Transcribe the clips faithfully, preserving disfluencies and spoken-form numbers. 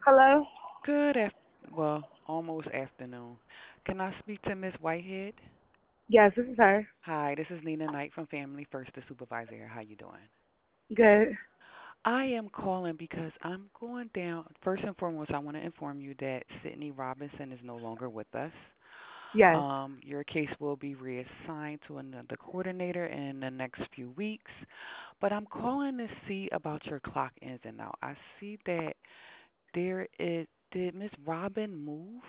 Hello? Good af- well, almost afternoon. Can I speak to Miss Whitehead? Yes, this is her. Hi, this is Nina Knight from Family First, the supervisor here. How you doing? Good. I am calling because I'm going down. First and foremost, I want to inform you that Sydney Robinson is no longer with us. Yes. Um, your case will be reassigned to another coordinator in the next few weeks. But I'm calling to see about your clock ins and out. I see that there is. Did Miss Robin move?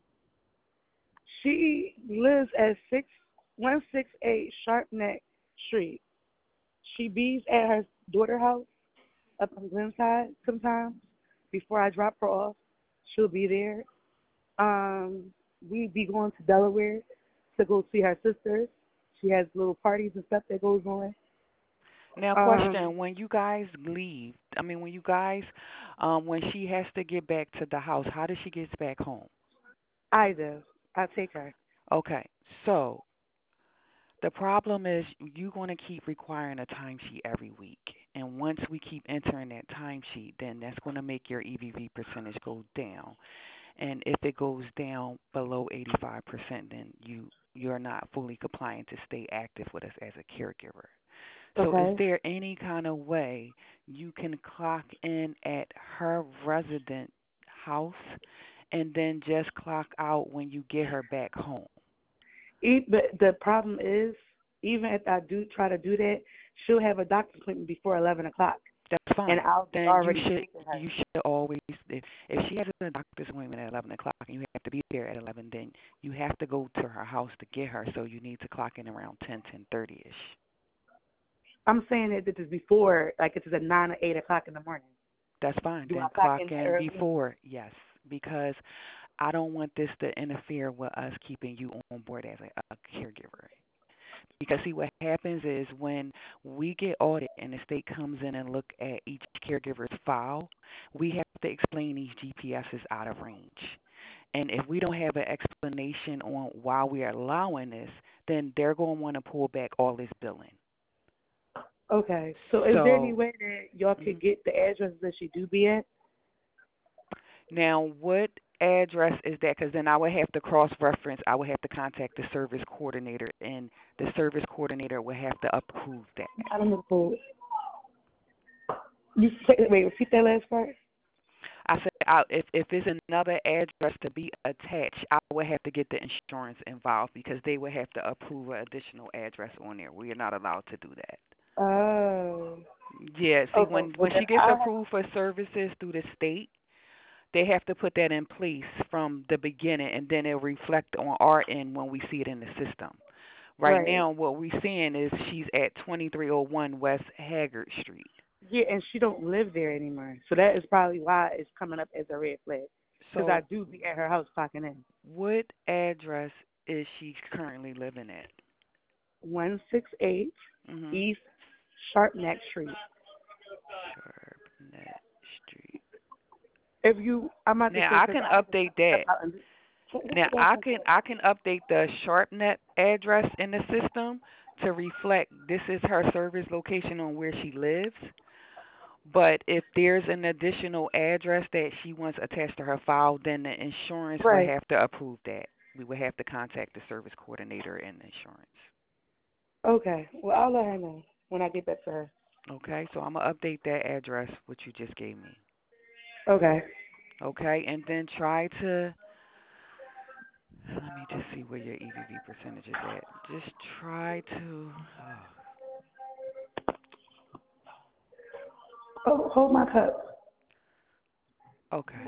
She lives at six one six eight Sharp Neck Street. She bees at her daughter house up on Glenside sometimes. Before I drop her off, she'll be there. Um, we be going to Delaware to go see her sisters. She has little parties and stuff that goes on. Now, Um, question: when you guys leave, I mean, when you guys, um, when she has to get back to the house, how does she get back home? I do. I take her. Okay, so the problem is you're going to keep requiring a timesheet every week, and once we keep entering that timesheet, then that's going to make your E V V percentage go down. And if it goes down below eighty-five percent, then you you're not fully compliant to stay active with us as a caregiver. So is Okay. there any kind of way you can clock in at her resident house and then just clock out when you get her back home? E- But the problem is, even if I do try to do that, she'll have a doctor's appointment before eleven o'clock, That's and fine. I'll be Then you already should taking her. you should always if, if she has a doctor's appointment at eleven o'clock and you have to be there at eleven, then you have to go to her house to get her. So you need to clock in around ten, ten thirty ish. I'm saying that this is before, like it's at nine or eight o'clock in the morning. That's fine. Do I Then clock clock in that in early? before, yes, because I don't want this to interfere with us keeping you on board as a, a caregiver. Because see, what happens is when we get audited and the state comes in and look at each caregiver's file, we have to explain these G P Ss out of range. And if we don't have an explanation on why we are allowing this, then they're going to want to pull back all this billing. Okay. So is there any So way that y'all could mhm. get the address that she do be at? Now, what address is that? Because then I would have to cross-reference. I would have to contact the service coordinator, and the service coordinator would have to approve that. I don't know. Who- You say, wait, repeat that last part. I said, I, if if it's another address to be attached, I would have to get the insurance involved because they would have to approve an additional address on there. We are not allowed to do that. Oh. Yeah, see, Okay. when Well, when then she gets I have. approved for services through the state, they have to put that in place from the beginning, and then it'll reflect on our end when we see it in the system. Right Right. now, what we're seeing is she's at twenty-three oh one West Haggard Street. Yeah, and she don't live there anymore. So that is probably why it's coming up as a red flag. Because I So, do be at her house clocking in. what address is she currently living at? one sixty-eight Mhm. East Sharp Neck Street. Sharpnet Street. If you, I'm about to Now say, I because can I have to update step that. out and what, what Now you guys I gonna can say? I can update the Sharpnet address in the system to reflect this is her service location on where she lives. But if there's an additional address that she wants attached to her file, then the insurance would Right. have to approve that. We would have to contact the service coordinator and the insurance. Okay. Well, I'll let her know when I get back to her. Okay, so I'm gonna update that address which you just gave me. Okay. Okay, and then try to let me just see where your E V V percentage is at. Just try to. Oh, Oh, hold my cup. okay,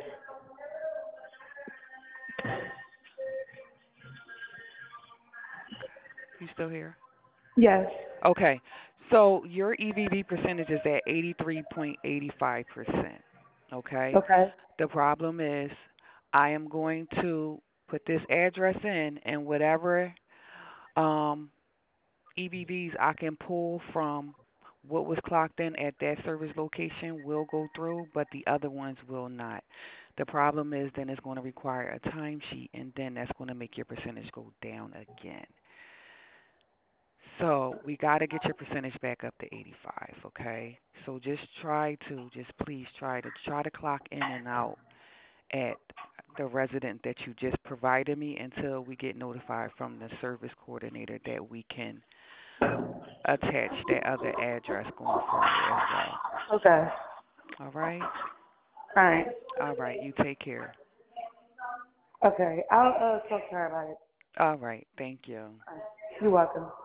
you still here? Yes. Okay, so your E V V percentage is at eighty-three point eight five percent. Okay, Okay. the problem is I am going to put this address in, and whatever um, E V Vs I can pull from what was clocked in at that service location will go through, but the other ones will not. The problem is then it's going to require a timesheet, and then that's going to make your percentage go down again. So we got to get your percentage back up to eighty-five, okay? So just try to, just please try to try to clock in and out at the resident that you just provided me until we get notified from the service coordinator that we can attach that other address going forward as well. Okay. All right? All right. All right. You take care. Okay. I'll uh, talk to her about it. All right. Thank you. All right. You're welcome.